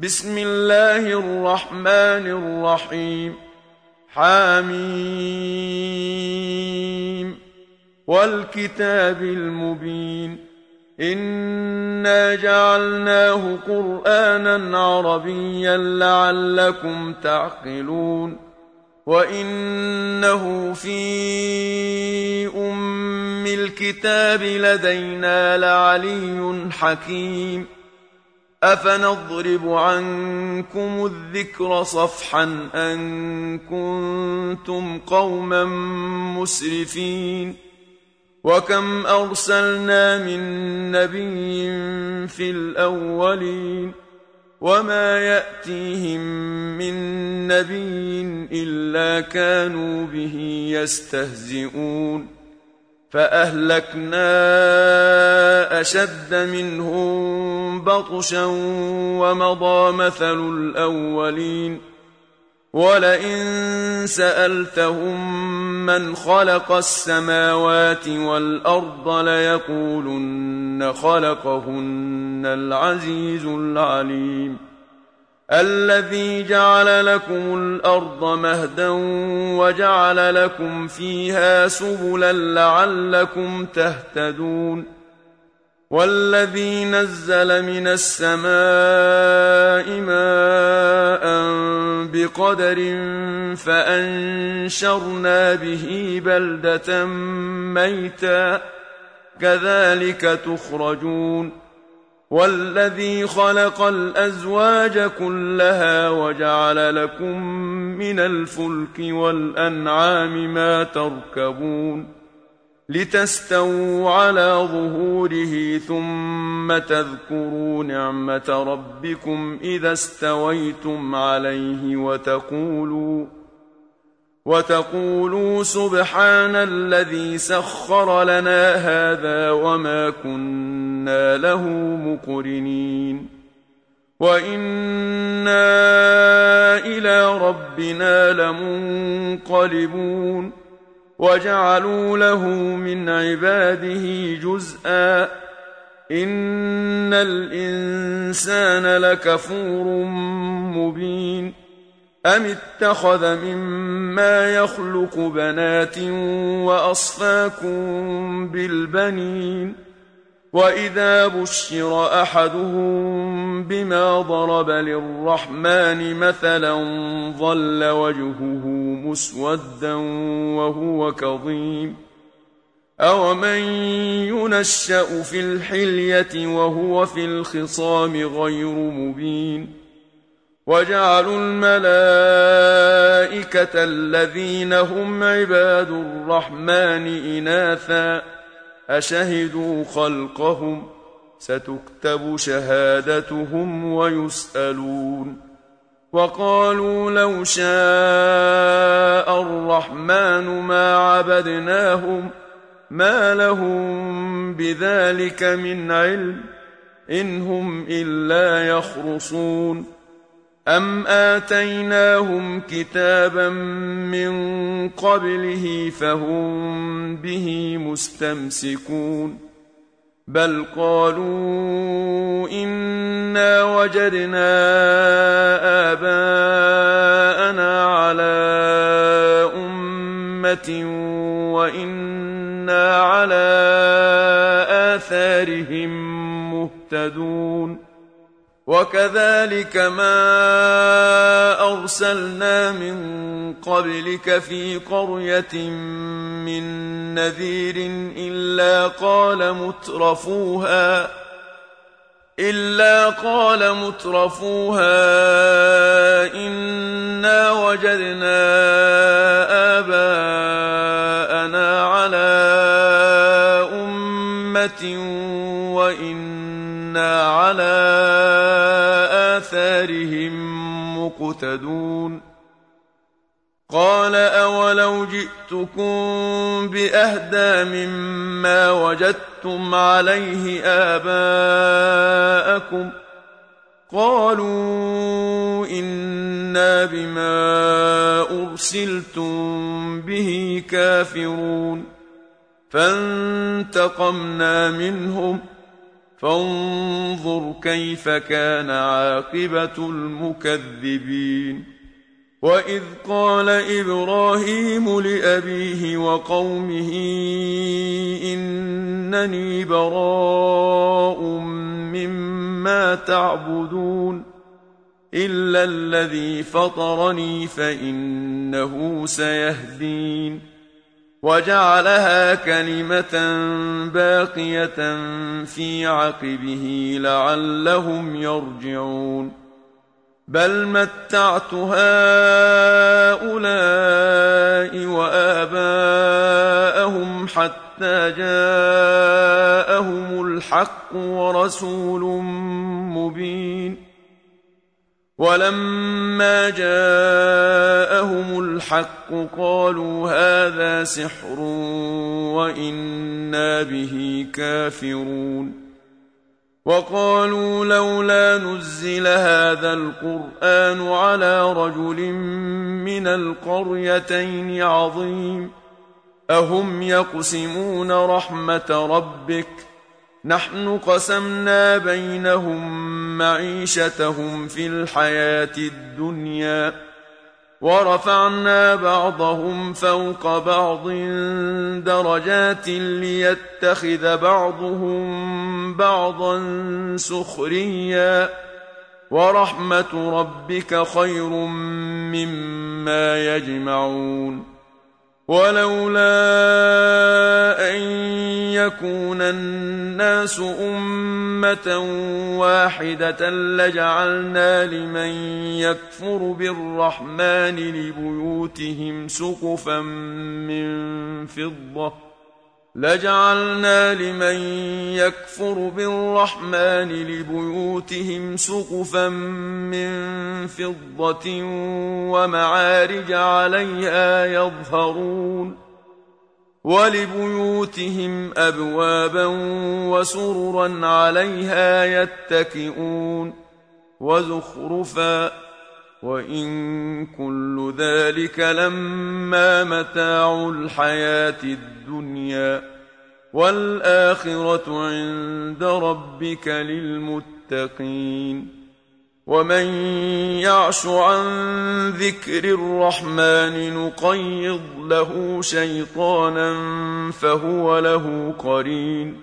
بسم الله الرحمن الرحيم. حميم والكتاب المبين. إنا جعلناه قرآنا عربيا لعلكم تعقلون. وإنه في أم الكتاب لدينا لعلي حكيم. أفنضرب عنكم الذكر صفحا أن كنتم قوما مسرفين. وكم أرسلنا من نبي في الأولين وما يأتيهم من نبي إلا كانوا به يستهزئون. فأهلكنا أشد منهم بطشا ومضى مثل الأولين. ولئن سألتهم من خلق السماوات والأرض ليقولن خلقهن العزيز العليم. الذي جعل لكم الأرض مهدا وجعل لكم فيها سبلا لعلكم تهتدون. والذي نزل من السماء ماء بقدر فأنشرنا به بلدة ميتا كذلك تخرجون. والذي خلق الأزواج كلها وجعل لكم من الفلك والأنعام ما تركبون لتستووا على ظهوره ثم تذكروا نعمة ربكم إذا استويتم عليه وتقولوا سبحان الذي سخر لنا هذا وما كنا له مقرنين. وإنا إلى ربنا لمنقلبون. وجعلوا له من عباده جزءا إن الإنسان لكفور مبين. أم اتخذ مما يخلق بنات وأصفاكم بالبنين. وإذا بشر أحدهم بما ضرب للرحمن مثلا ظل وجهه مسودا وهو كظيم. أومن ينشأ في الحلية وهو في الخصام غير مبين. وجعلوا الملائكة الذين هم عباد الرحمن إناثا أشهدوا خلقهم ستكتب شهادتهم ويسألون. وقالوا لو شاء الرحمن ما عبدناهم ما لهم بذلك من علم إن هم إلا يخرصون. أم آتيناهم كتابا من قبله فهم به مستمسكون. بل قالوا إنا وجدنا آباءنا على أمة وإنا على آثارهم مهتدون. وكذلك ما أرسلنا من قبلك في قرية من نذير إلا قال مترفوها إنا وجدنا آباءنا على أمة وإنا على آثارهم مقتدون. قال أولو جئتكم بأهدى مما وجدتم عليه آباءكم قالوا إنا بما أرسلتم به كافرون. فانتقمنا منهم فانظر كيف كان عاقبة المكذبين. وإذ قال إبراهيم لأبيه وقومه إنني براء مما تعبدون إلا الذي فطرني فإنه سيهدين. وجعلها كلمة باقية في عقبه لعلهم يرجعون. بل متعت هؤلاء وآباءهم حتى جاءهم الحق ورسول مبين. ولما جاءهم الحق قالوا هذا سحر وإنا به كافرون. وقالوا لولا نزل هذا القرآن على رجل من القريتين عظيم أهم يقسمون رحمة ربك نحن قسمنا بينهم معيشتهم في الحياة الدنيا ورفعنا بعضهم فوق بعض درجات ليتخذ بعضهم بعضا سخريا ورحمة ربك خير مما يجمعون. ولولا أن يكون الناس أمة واحدة لجعلنا لمن يكفر بالرحمن لبيوتهم سقفا من فضة ومعارج عليها يظهرون. ولبيوتهم أبوابا وسررا عليها يتكئون وزخرفا وإن كل ذلك لما متاع الحياة الدنيا والآخرة عند ربك للمتقين. ومن يعش عن ذكر الرحمن نقيض له شيطانا فهو له قرين.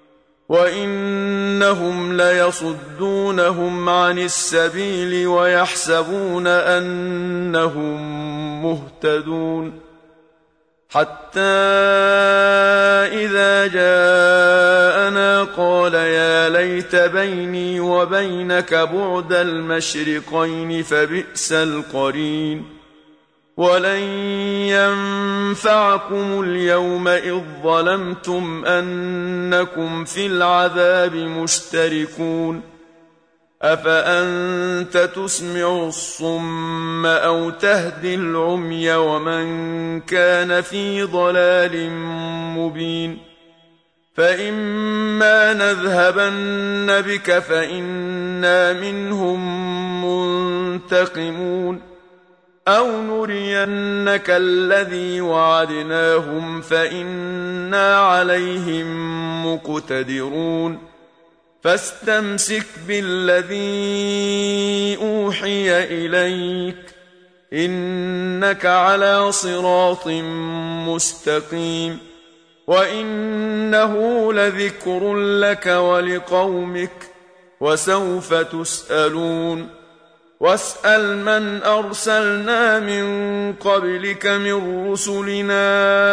وإنهم ليصدونهم عن السبيل ويحسبون أنهم مهتدون حتى إذا جاءنا قال يا ليت بيني وبينك بعد المشرقين فبئس القرين. ولن ينفعكم اليوم إذ ظلمتم أنكم في العذاب مشتركون. أفأنت تسمع الصم أو تهدي العمي ومن كان في ضلال مبين. فإما نذهبن بك فإنا منهم منتقمون أو نرينك الذي وعدناهم فإنا عليهم مقتدرون. فاستمسك بالذي أوحي إليك إنك على صراط مستقيم. وإنه لذكر لك ولقومك وسوف تسألون. واسأل من أرسلنا من قبلك من رسلنا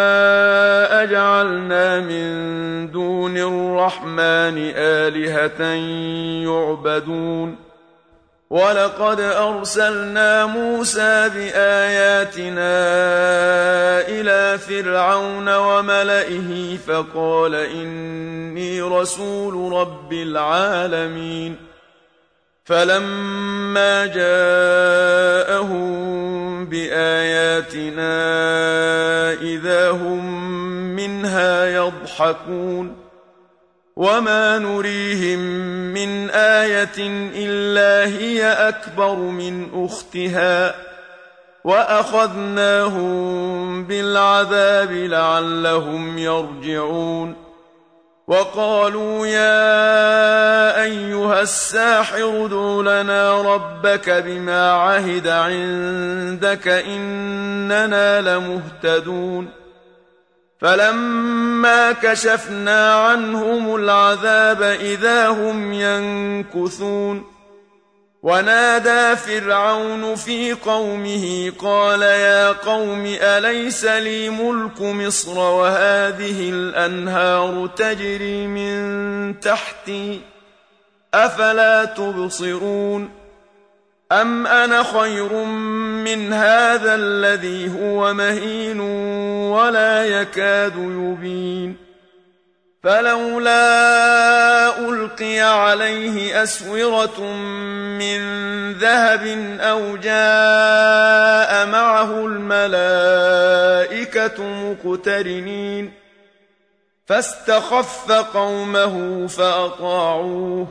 أجعلنا من دون الرحمن آلهة يعبدون. ولقد أرسلنا موسى بآياتنا إلى فرعون وملئه فقال إني رسول رب العالمين. فلما جاءهم بآياتنا إذا هم منها يضحكون. وما نريهم من آية إلا هي أكبر من أختها وأخذناهم بالعذاب لعلهم يرجعون. وقالوا يا أيها الساحر ادع لنا ربك بما عهد عندك إننا لمهتدون فلما كشفنا عنهم العذاب إذا هم ينكثون ونادى فرعون في قومه قال يا قوم أليس لي ملك مصر وهذه الأنهار تجري من تحتي أفلا تبصرون أم أنا خير من هذا الذي هو مهين ولا يكاد يبين فلولا ألقي عليه أسورة من ذهب أو جاء معه الملائكة مقترنين فاستخف قومه فأطاعوه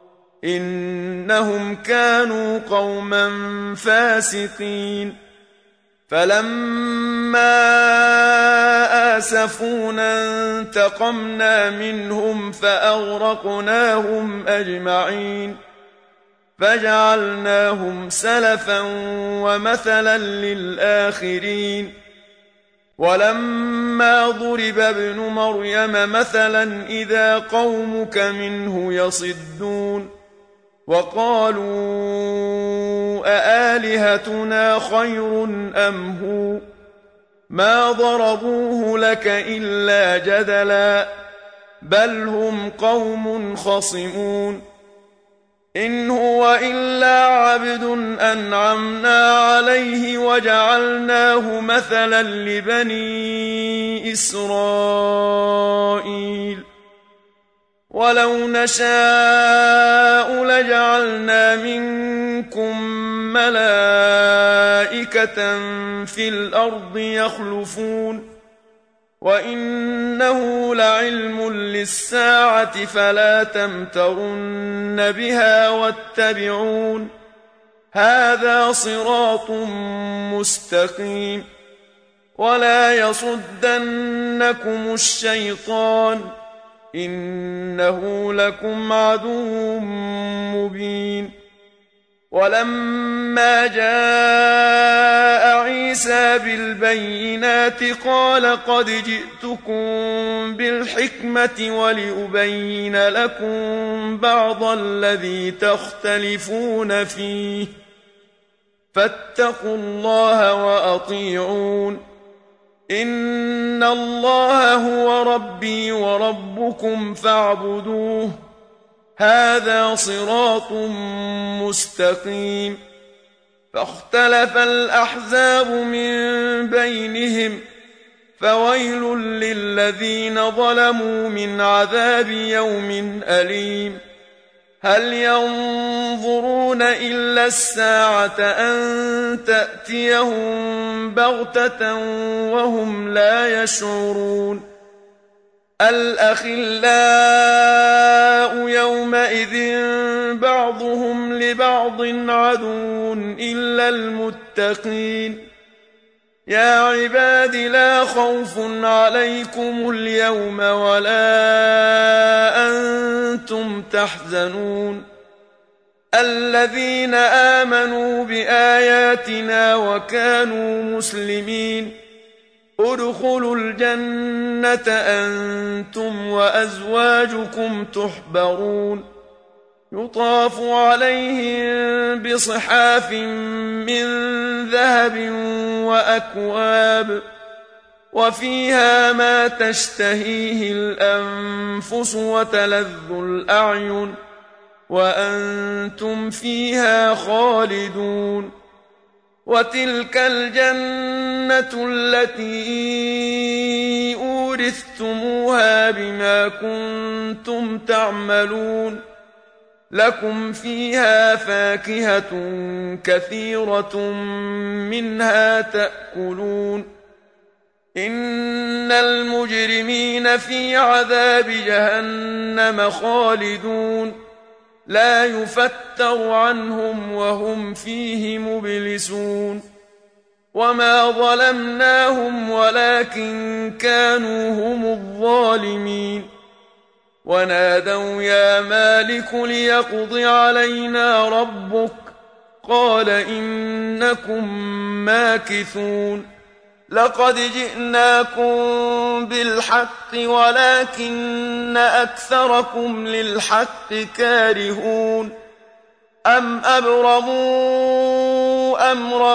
إنهم كانوا قوما فاسقين فلما آسفونا انتقمنا منهم فأغرقناهم أجمعين فجعلناهم سلفا ومثلا للآخرين ولما ضرب ابن مريم مثلا إذا قومك منه يصدون وقالوا أآلهتنا خير أم هو ما ضربوه لك إلا جدلا بل هم قوم خصمون إن هو إلا عبد أنعمنا عليه وجعلناه مثلا لبني إسرائيل ولو نشاء لجعلنا منكم ملائكة في الأرض يخلفون وإنه لعلم للساعة فلا تمترن بها واتبعون هذا صراط مستقيم ولا يصدنكم الشيطان إنه لكم عدو مبين ولما جاء عيسى بالبينات قال قد جئتكم بالحكمة ولأبين لكم بعض الذي تختلفون فيه فاتقوا الله وأطيعون إن الله هو ربي وربكم فاعبدوه هذا صراط مستقيم فاختلف الأحزاب من بينهم فويل للذين ظلموا من عذاب يوم أليم هل ينظرون إلا الساعة أن تأتيهم بغتة وهم لا يشعرون الأخلاء يومئذ بعضهم لبعض عدو إلا المتقين يا عباد لا خوف عليكم اليوم ولا أنتم تحزنون الذين آمنوا بآياتنا وكانوا مسلمين ادخلوا الجنة أنتم وأزواجكم تحبرون يطاف عليهم بصحاف من ذهب وأكواب وفيها ما تشتهيه الأنفس وتلذ الأعين وأنتم فيها خالدون وتلك الجنة التي أورثتموها بما كنتم تعملون لكم فيها فاكهة كثيرة منها تأكلون إن المجرمين في عذاب جهنم خالدون لا يفتر عنهم وهم فيه مبلسون وما ظلمناهم ولكن كانوا هم الظالمين ونادوا يا مالك ليقض علينا ربك قال إنكم ماكثون لقد جئناكم بالحق ولكن أكثركم للحق كارهون أم أبرموا أمرا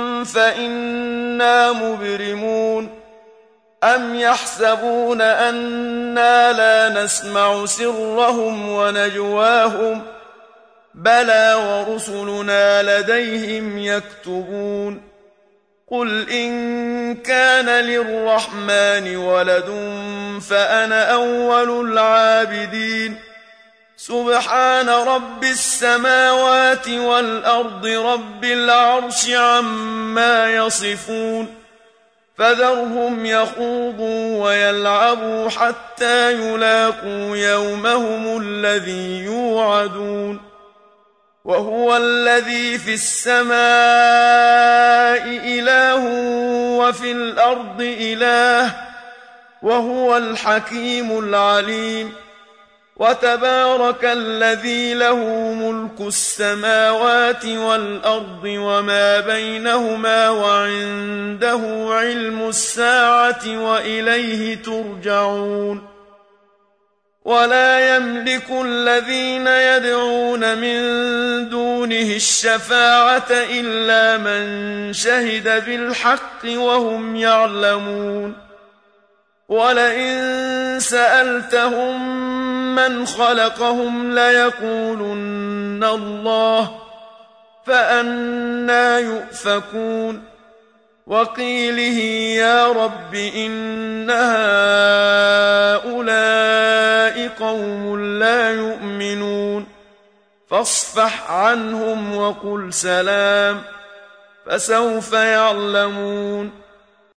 فإنا مبرمون أم يحسبون أنا لا نسمع سرهم ونجواهم بلى ورسلنا لديهم يكتبون قل إن كان للرحمن ولد فأنا أول العابدين سبحان رب السماوات والأرض رب العرش عما يصفون فذرهم يخوضوا ويلعبوا حتى يلاقوا يومهم الذي يوعدون وهو الذي في السماء إله وفي الأرض إله وهو الحكيم العليم وتبارك الذي له ملك السماوات والأرض وما بينهما وعنده علم الساعة وإليه ترجعون ولا يملك الذين يدعون من دونه الشفاعة إلا من شهد بالحق وهم يعلمون ولئن سألتهم من خلقهم ليقولن الله فأنى يؤفكون وقيله يا رب إن هؤلاء قوم لا يؤمنون فاصفح عنهم وقل سلام فسوف يعلمون